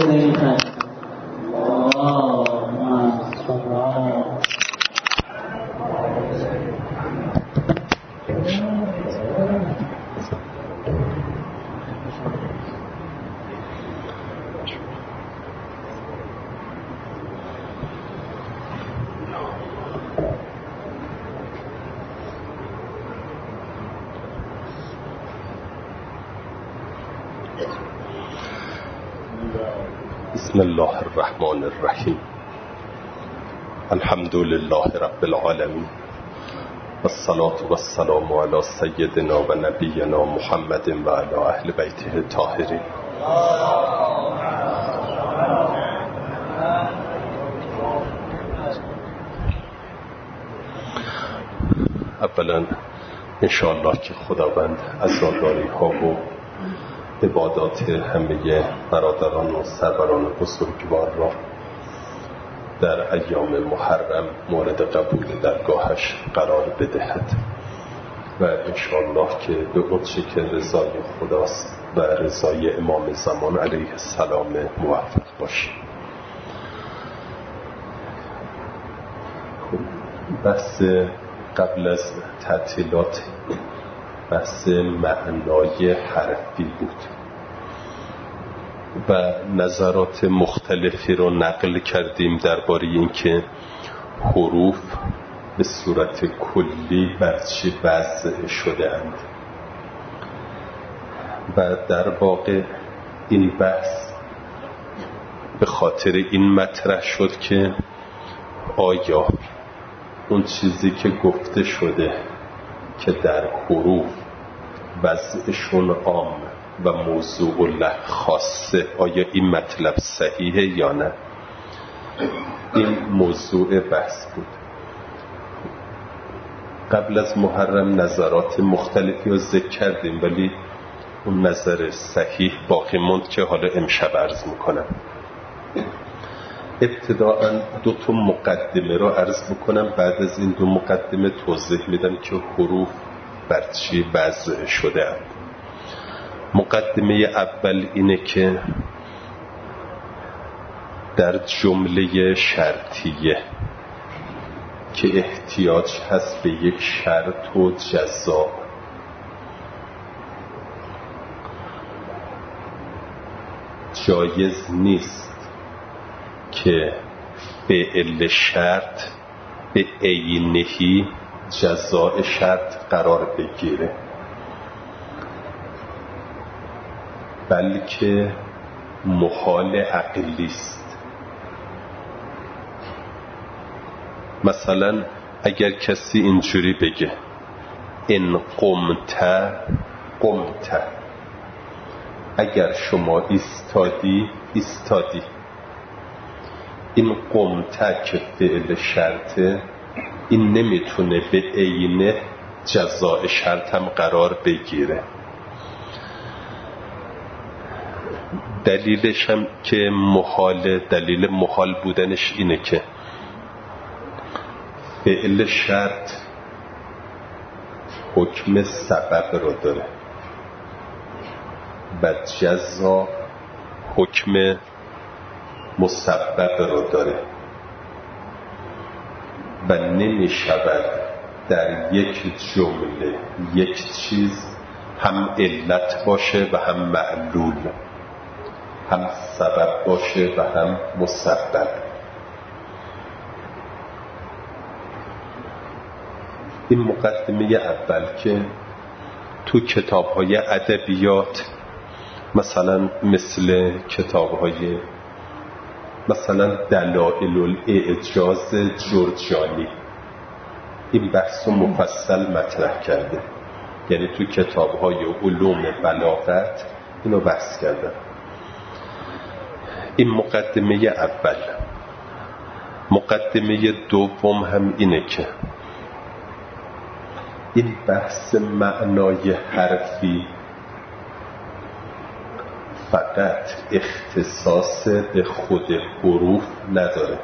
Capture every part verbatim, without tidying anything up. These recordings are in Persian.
نمیخند. بسم الله الرحمن الرحیم. الحمد لله رب العالمین والصلاة والسلام علی سیدنا و نبینا محمد و علی اهل بیته الطاهرین. اولا انشاءالله که خداوند عزاداری ها و عبادات همه برادران و سروران بزرگوار را در ایام محرم مورد قبول درگاهش قرار بدهد و انشاءالله که به اونچه که رضای خداست و رضای امام زمان علیه السلام موفق باشیم. بحث قبل از تعطیلات بحث معنای حرفی بود و نظرات مختلفی رو نقل کردیم درباره اینکه حروف به صورت کلی بر چی وضع شده اند و در واقع این بحث به خاطر این مطرح شد که آیا اون چیزی که گفته شده که در حروف وضعشون عام و موضوع له خاصه، آیا این مطلب صحیحه یا نه؟ این موضوع بحث بود. قبل از محرم نظرات مختلفی رو ذکر کردیم ولی اون نظر صحیح باقی موند که حالا امشب عرض میکنم. ابتداءً دو تا مقدمه رو عرض بکنم، بعد از این دو مقدمه توضیح میدم که حروف بر چی وضع شده اند. مقدمه اول اینه که در جمله شرطیه که احتیاج هست به یک شرط و جزا، جایز نیست که فعل شرط به عینهی جزاء شرط قرار بگیره، بلکه محال عقلی است. مثلا اگر کسی اینجوری بگه ان قمت قمت، اگر شما ایستادی ایستادی، این قمت که فعل شرطه این نمیتونه به عینه جزاء شرط هم قرار بگیره. دلیلش هم که محال، دلیل محال بودنش اینه که فعل شرط حکم سبب رو داره و جزا حکم مسبب رو داره و نمی شود در یک جمله یک چیز هم علت باشه و هم معلول، هم سبب باشه و هم مسبب. این مقدمه اول که تو کتاب‌های ادبیات مثلا مثل کتاب‌های مثلا دلائل الاعجاز جرجانی این بحث مفصل مطرح کرده، یعنی تو کتاب‌های علوم بلاغت اینو بحث کرده. این مقدمه اول. مقدمه دوم هم اینه که این بحث معنای حرفی فقط اختصاص به خود حروف نداره،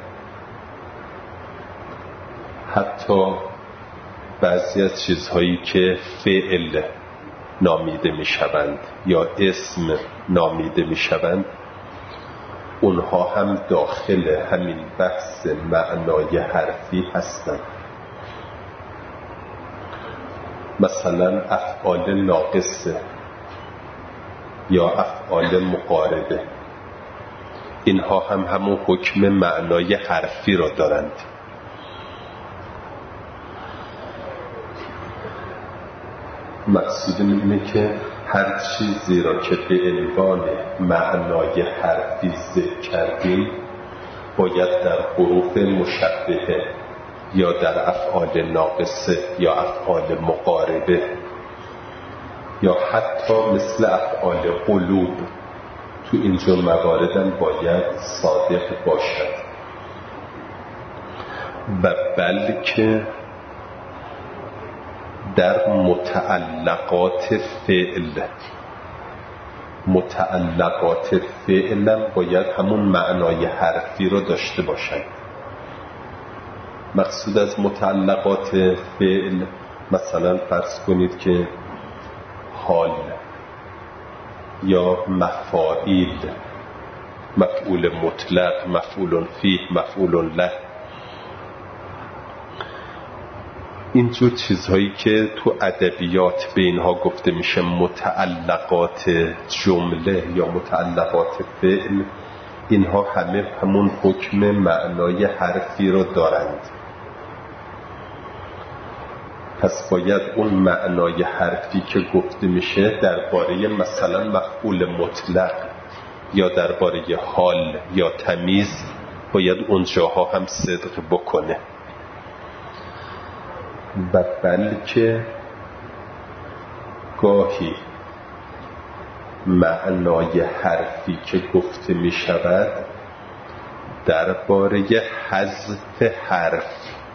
حتی بعضی از چیزهایی که فعل نامیده می شوند یا اسم نامیده می شوند اونها هم داخل همین بحث معنای حرفی هستند. مثلا افعال ناقصه یا افعال مقاربه، اینها هم همون حکم معنای حرفی را دارند. مقصود اینه که هر چیزی را که به عنوان معنای حرفی ذکر کردیم باید در حروف مشبهه یا در افعال ناقصه یا افعال مقاربه یا حتی مثل افعال قلوب تو اینجور مواردم باید صادق باشد. و بلکه در متعلقات فعل متعلقات فعلم باید همون معنای حرفی رو داشته باشند. مقصود از متعلقات فعل مثلا فرض کنید که حال یا مفاعیل، مفعول مطلق، مفعول فیه، مفعول له، اینجور چیزهایی که تو ادبیات به اینها گفته میشه متعلقات جمله یا متعلقات فعل، اینها همه همون حکم معنای حرفی رو دارند. پس باید اون معنای حرفی که گفته میشه درباره مثلا مفعول مطلق یا درباره حال یا تمیز باید اونجاها هم صدق بکنه. و بلکه گاهی معنای حرفی که گفته می شود درباره حذف حرف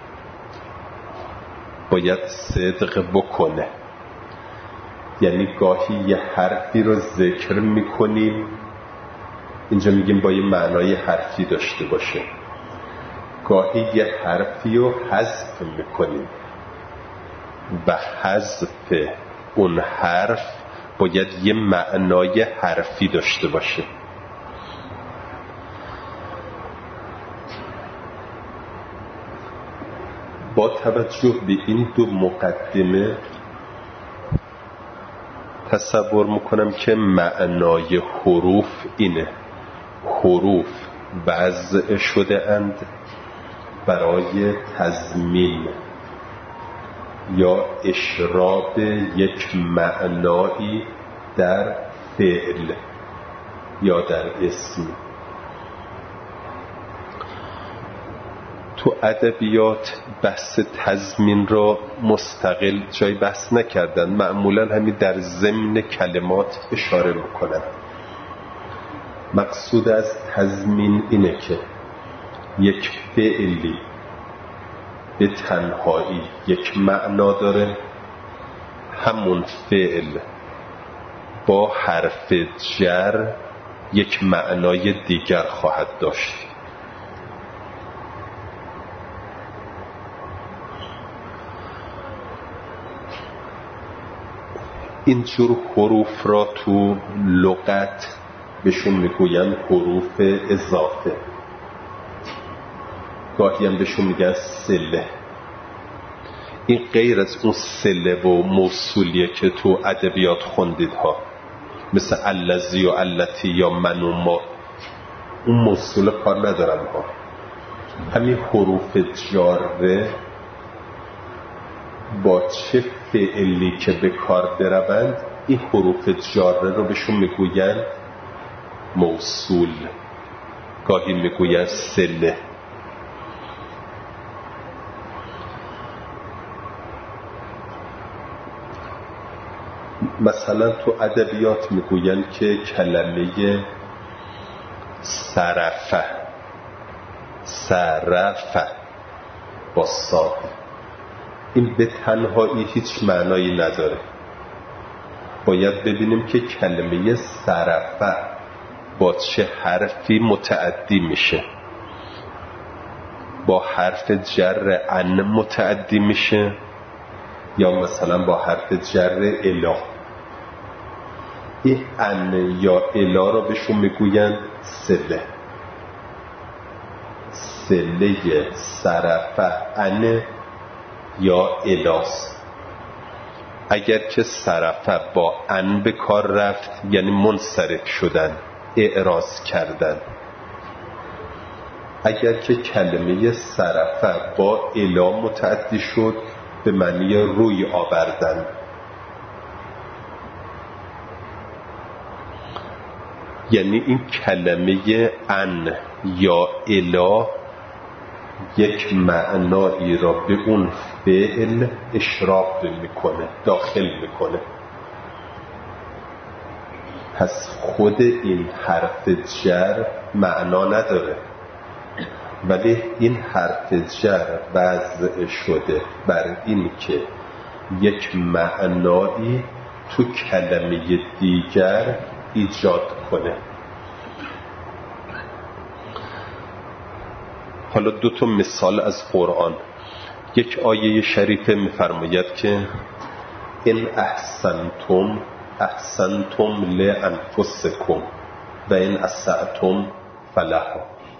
باید صدق بکنه. یعنی گاهی یه حرفی رو ذکر می کنیم، اینجا میگیم با یه معنای حرفی داشته باشه، گاهی یه حرفی رو حذف می کنیم و حذف اون حرف باید یه معنای حرفی داشته باشه. با توجه به این دو مقدمه تصور میکنم که معنای حروف اینه: حروف وضع شده اند برای تضمین یا اشراق یک معنایی در فعل یا در اسم. تو ادبیات بحث تضمین را مستقل جای بحث نکردن، معمولا همین در ضمن کلمات اشاره میکنن. مقصود از تضمین اینه که یک فعلی به تنهایی یک معنا داره، همون فعل با حرف جر یک معنای دیگر خواهد داشت. اینجور حروف را تو لغت بهشون میگوین حروف اضافه، گاهی هم بهشون میگن صله. این غیر از اون صله و موصولیه که تو ادبیات خوندید ها، مثل الذی و التی یا من و ما، اون موصول کار ندارن ها. همین حروف جاره با چه فعلی که به کار بروند این حروف جاره رو بهشون میگوین موصول، گاهی میگوین صله. مثلا تو ادبیات میگوین که کلمه صرفه صرفه با صاد، این به تنهایی هیچ معنایی نداره. باید ببینیم که کلمه صرفه با چه حرفی متعدی میشه. با حرف جر ان متعدی میشه یا مثلا با حرف جر اله. این ان یا اله را بهشون میگوین صله. صله صرفه ان یا الاست. اگر که صرفه با ان به کار رفت یعنی منصرف شدن، اعراض کردن. اگر که کلمه صرفه با الا متعدی شد به معنی روی آوردن. یعنی این کلمه ان یا الا یک معنایی را به اون فعل اشراف میکنه، داخل میکنه. پس خود این حرف جر معنا نداره، ولی این حرف جر وضع شده بر این که یک معنایی تو کلمه دیگر ایجاد کنه. حالا دو تا مثال از قرآن. یک آیه شریفه می‌فرماید که ان احسنتم احسنتم لانفسکم و ان اسأتم فلها.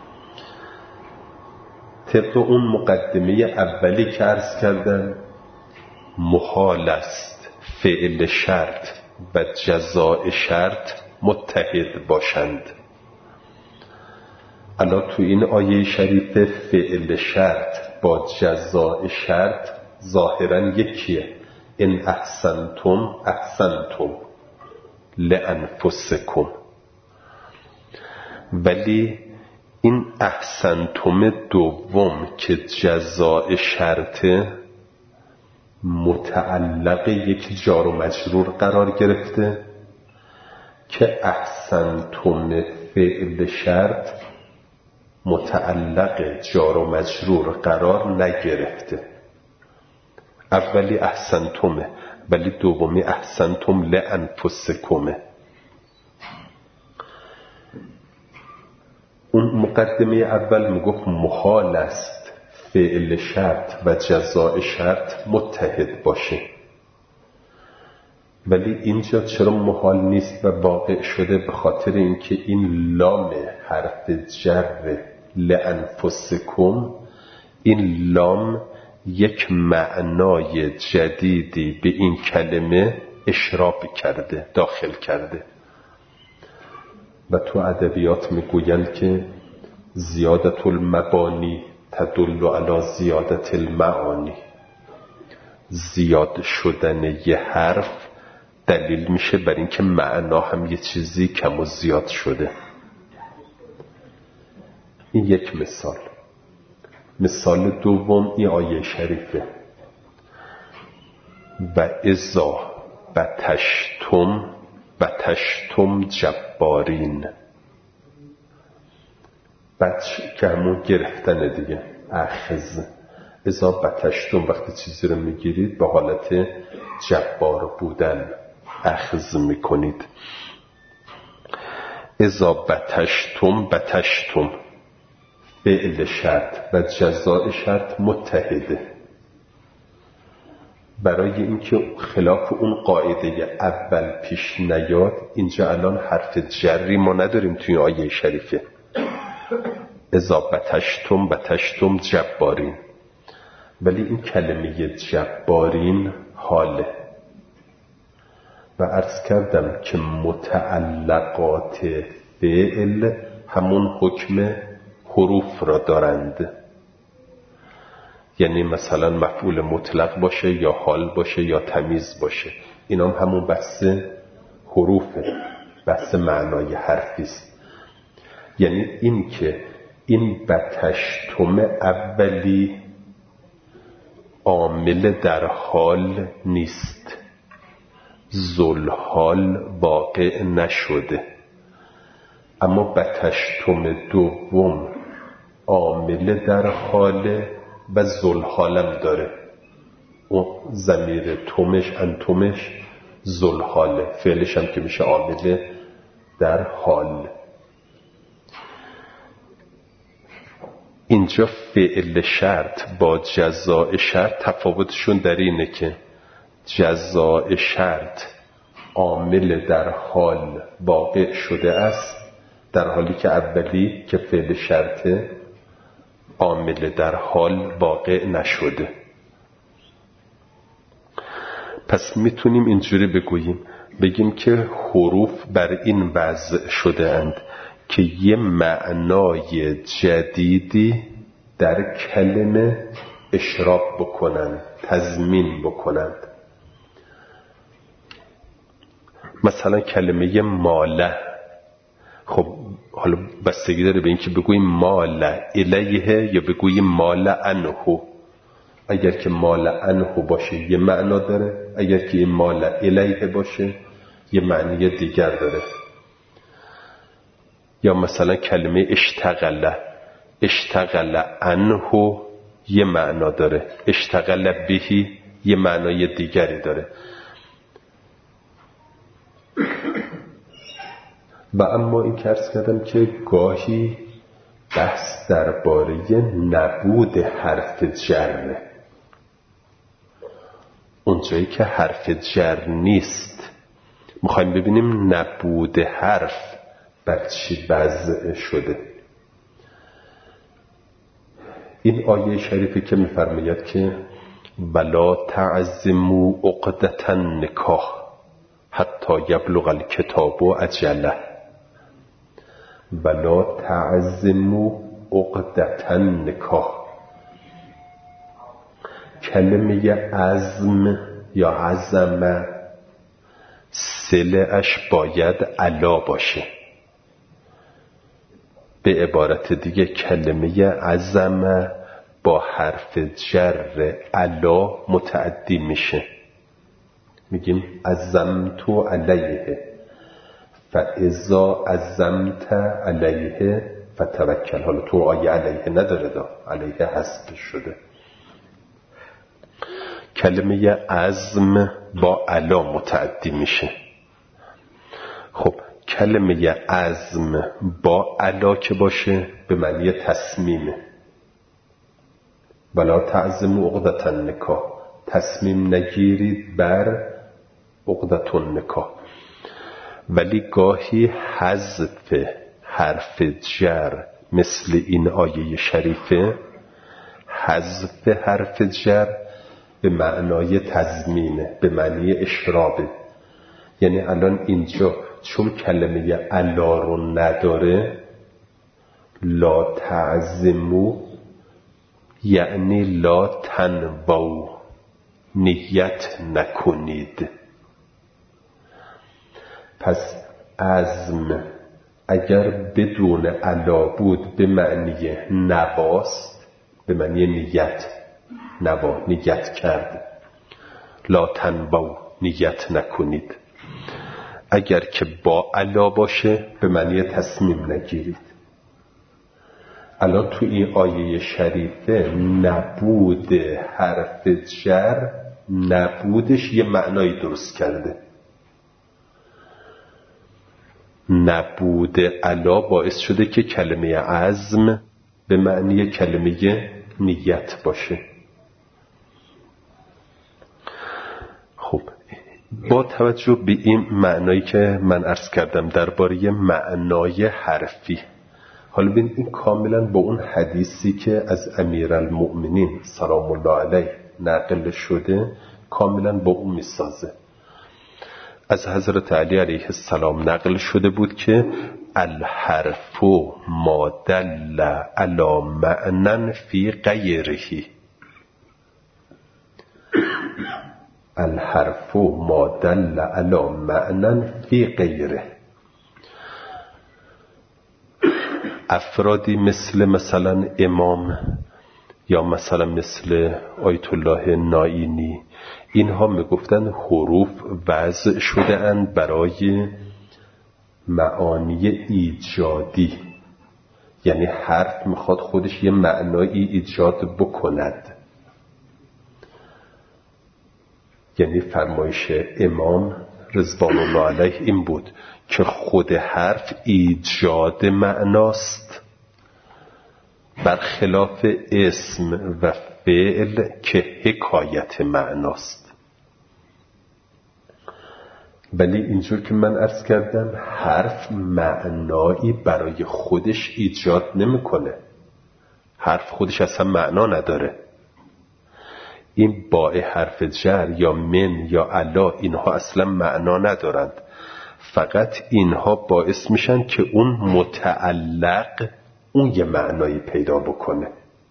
طبق اون مقدمه اولی که عرض کردم، محال است فعل شرط و جزاء شرط متحد باشند. الان تو این آیه شریف فعل شرط با جزاء شرط ظاهراً یکیه. ان احسنتم احسنتم لانفسکم، ولی این احسنتم دوم که جزاء شرطه متعلق یک جار و مجرور قرار گرفته که احسنتم فعل شرط متعلق جار و مجرور قرار نگرفته. اولی احسنتمه ولی دومی احسنتم لانفسکمه. اون مقدمه اول میگفت محال است فعل شرط و جزاء شرط متحد باشه، ولی اینجا چرا محال نیست و واقع شده؟ به خاطر اینکه این لام حرف جر لانفسکم، این لام یک معنای جدیدی به این کلمه اشراف کرده، داخل کرده. و تو ادبیات میگویند که زیادت المبانی تدل علی زیادت المعانی. زیاد شدن یه حرف دلیل میشه بر اینکه معنا هم یه چیزی کم و زیاد شده. این یک مثال. مثال دوم این آیه شریفه و اذا بطشتم بطشتم جبارین. بطش که همون گرفتن دیگه، اخذ. اذا بطشتم وقتی چیزی رو میگیرید به حالت جبار بودن اخذ میکنید. اذا بطشتم بطشتم فعل شرط و جزاء شرط متحده. برای اینکه خلاف اون قاعده اول پیش نیاد، اینجا الان حرف جری ما نداریم توی آیه شریفه. اذا بطشتم بطشتم جبارین، ولی این کلمه جبارین حاله. و عرض کردم که متعلقات فعل همون حکم حروف را دارند. یعنی مثلا مفعول مطلق باشه یا حال باشه یا تمیز باشه، اینا هم همون بحث حروفه، بحث معنای حرفیست. یعنی این که این بطشتم اولی عامل در حال نیست، ذوالحال واقع نشده، اما بطشتم دوم عامل در حال و ذوالحالم داره. اون ضمیر تومش انتومش ذوالحاله، فعلش هم که میشه عامل در حال. اینجا فعل شرط با جزاء شرط تفاوتشون در اینه که جزاء شرط عامل در حال واقع شده است، در حالی که اولی که فعل شرطه عامل در حال واقع نشده. پس میتونیم اینجوری بگوییم، بگیم که حروف بر این وضع شده اند که یه معنای جدیدی در کلمه اشراق بکنند، تضمین بکنند. مثلا کلمه ماله، خب حالا بستگی داره به این که بگوییم مال الیه یا بگوییم مال عنه. اگر که مال عنه باشه یه معنا داره، اگر که این مال الیه باشه یه معنی دیگر داره. یا مثلا کلمه اشتغل، اشتغل عنه یه معنا داره، اشتغل بهی یه معنای دیگری داره. و اما این که عرض کردم که گاهی بحث درباره نبود حرف جره، اونجایی که حرف جر نیست میخوایم ببینیم نبود حرف بر چی وضع شده. این آیه شریفی که میفرماید که ولا تعزموا عقدة النکاح حتی یبلغ الکتاب اجله، ولا تعزموا عقدة النکاح. کلمه عزم یا عزم صله‌اش باید علا باشه. به عبارت دیگه کلمه عزم با حرف جر علا متعدی میشه. میگیم عزمت علیه، فاذا عزمت علیه فتوکل. حالا تو آیه علیه نداره، دا علیه حذف شده. کلمه عزم با علا متعدی میشه. خب کلمه عزم با علا که باشه به معنی تصمیمه. ولا تعزموا عقدة النکاح، تصمیم نگیرید بر عقدة النکاح. ولی گاهی حذف حرف جر مثل این آیه شریفه، حذف حرف جر به معنای تضمینه، به معنی اشرابه. یعنی الان اینجا چون کلمه علا رو نداره، لا تعزمو یعنی لا تنوو، نیت نکنید. پس عزم اگر بدون علا بود به معنی نواست، به معنی نیت، نوا نیت کرد. لا تنوو نیت نکنید. اگر که با علا باشه به معنی تصمیم نگیرید. الان تو این آیه شریفه نبود حرف جر، نبودش یه معنایی درست کرده. نبود علا باعث شده که کلمه عزم به معنی کلمه نیت باشه. خب با توجه به این معنایی که من عرض کردم درباره معنای حرفی، حالا ببین این کاملا با اون حدیثی که از امیرالمؤمنین سلام الله علیه نقل شده کاملا با اون میسازه. از حضرت علی علیه السلام نقل شده بود که الحرف ما دل علی معنی فی غیره، الحرف ما دل علی معنی فی غیره. افرادی مثل مثلا امام یا مثلا مثل آیت الله نائینی، اینها میگفتن حروف وضع شده اند برای معانی ایجادی، یعنی حرف میخواد خودش یه معنایی ایجاد بکند. یعنی فرمایش امام رضوان الله علیه این بود که خود حرف ایجاد معناست، برخلاف اسم و فعل که حکایت معناست. ولی اینجور که من عرض کردم حرف معنایی برای خودش ایجاد نمیکنه. حرف خودش اصلا معنا نداره. این با حرف جر یا من یا الا اینها اصلا معنا ندارند، فقط اینها باعث میشن که اون متعلق اون یه معنایی پیدا بکنه.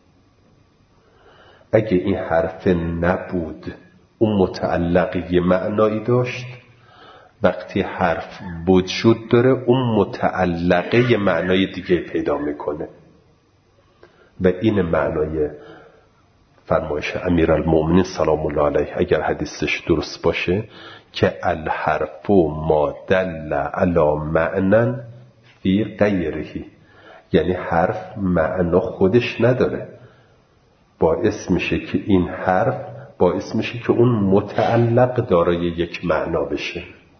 اگه این حرف نبود اون متعلق یه معنایی داشت، وقتی حرف وجود داره اون متعلقه یه معنای دیگه پیدا میکنه و این معنای فرمایش امیرالمؤمنین سلام الله علیه اگر حدیثش درست باشه که الحرف ما دل علی معنی فی غیره، یعنی حرف معنا خودش نداره، باعث میشه که این حرف باعث میشه که اون متعلق دارای یک معنا بشه.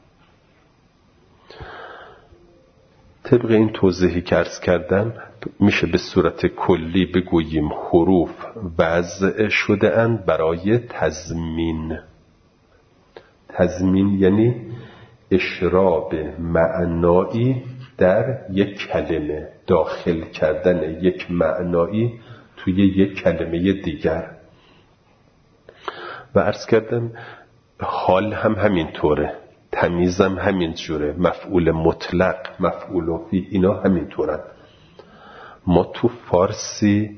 طبق این توضیحی که عرض کردم میشه به صورت کلی بگوییم حروف وضع شده اند برای تضمین. تضمین یعنی اشراب معنایی در یک کلمه، داخل کردن یک معنایی توی یک کلمه دیگر. و عرض کردم حال هم همین طوره، تمیز هم همین جوره، مفعول مطلق، مفعول فی، اینا همین طورن. ما تو فارسی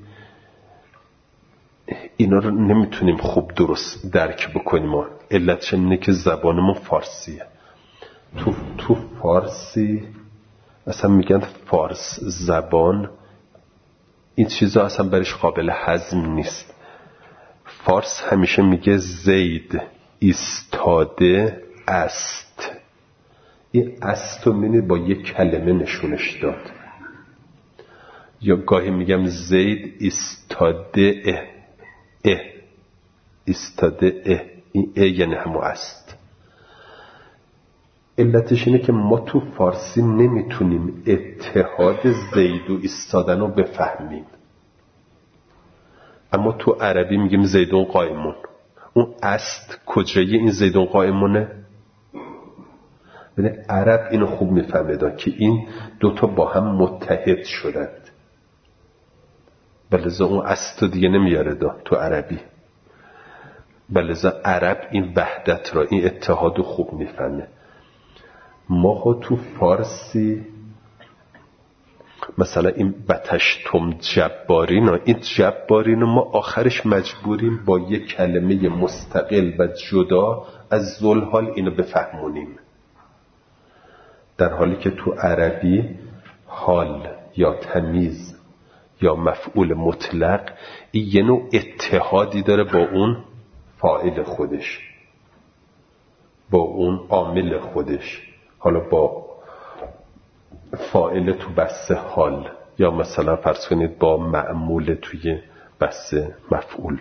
اینا رو نمیتونیم خوب درست درک بکنیم، ما علتش اینه که زبانمون فارسیه. تو, تو فارسی اصلا میگن فارس زبان این چیزا اصلا برش قابل هضم نیست. فارس همیشه میگه زید ایستاده است. این است رو می‌بینید با یک کلمه نشونش داد. یا گاهی میگم زید ایستاده اه اه ایستاده اه، این اه یعنی همون است. علتش اینه که ما تو فارسی نمیتونیم اتحاد زید و ایستادن رو بفهمیم، اما تو عربی میگیم زیدون قائمون. اون است کجایی این زیدون قائمونه؟ ببین عرب اینو خوب میفهمه که این دوتا با هم متحد شدند، بلذا اون است رو دیگه نمیاره دا تو عربی. بلذا عرب این وحدت را، این اتحاد رو خوب میفهمه. ما تو فارسی مثلا این بتشتم جبارین، این جبارین ما آخرش مجبوریم با یک کلمه مستقل و جدا از ذوالحال اینو بفهمونیم، در حالی که تو عربی حال یا تمیز یا مفعول مطلق این یه نوع اتحادی داره با اون فاعل خودش، با اون عامل خودش، حالا با فاعل تو بحث حال یا مثلا فرض کنید با معمول توی بحث مفعول.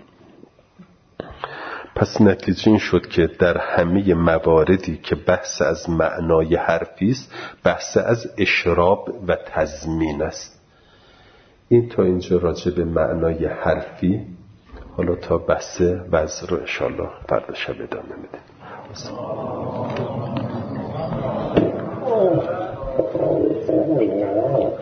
پس نتیجه این شد که در همه مواردی که بحث از معنای حرفی است، بحث از اشراب و تضمین است. این تا اینجا راجع به معنای حرفی. حالا تا بحث وضع رو انشاءالله فردا شب ادامه میدیم. Oh,